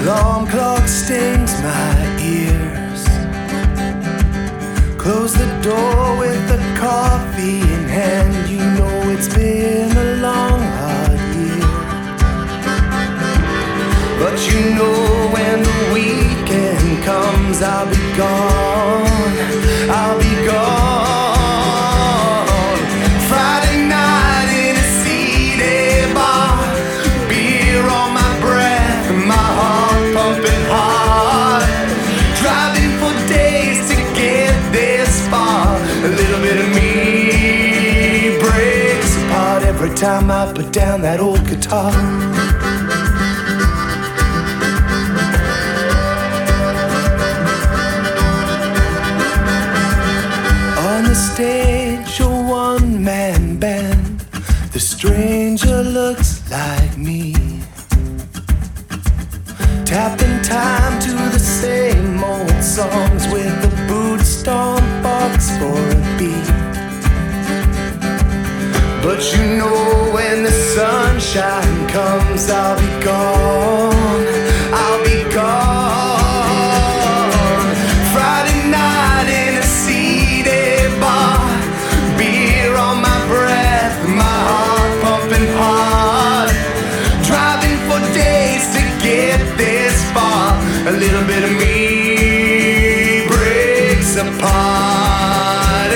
alarm clock stings my ears. Close the door with the coffee in hand. You know it's been a long, hard year. But you know when the weekend comes, I'll be gone, I'll be gone. Friday night in a seedy bar, beer on my breath, my heart pumping hard. Driving for days to get this far. A little bit of me breaks apart every time I put down that old guitar. On the stage, a one-man band. The stranger looks like me, tapping time to the same old songs with the boot stomp box for a beat. But you know when the sunshine comes, I'll be gone, I'll be gone. Friday night in a seedy bar, beer on my breath, my heart pumping hard. Driving for days to get this far. A little bit of me breaks apart.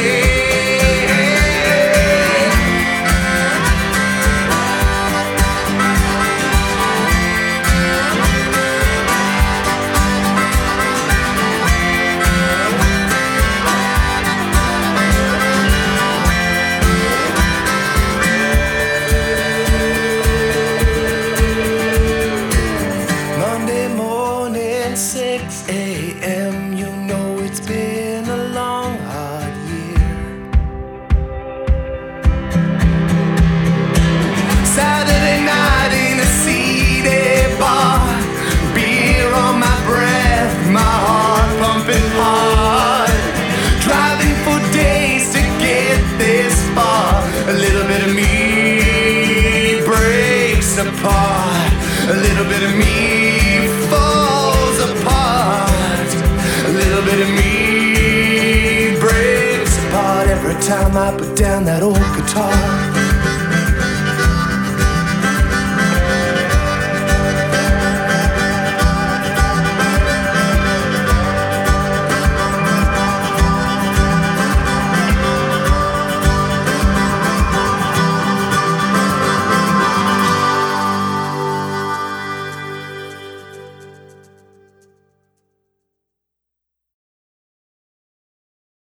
Monday morning, 6 a.m. You know it's been a long, hard year. Saturday night in a seedy bar, beer on my breath, my heart pumping hard. Driving for days to get this far. A little bit of me breaks apart. A little bit of me falls apart. A little bit of me breaks apart every time I put down that old guitar.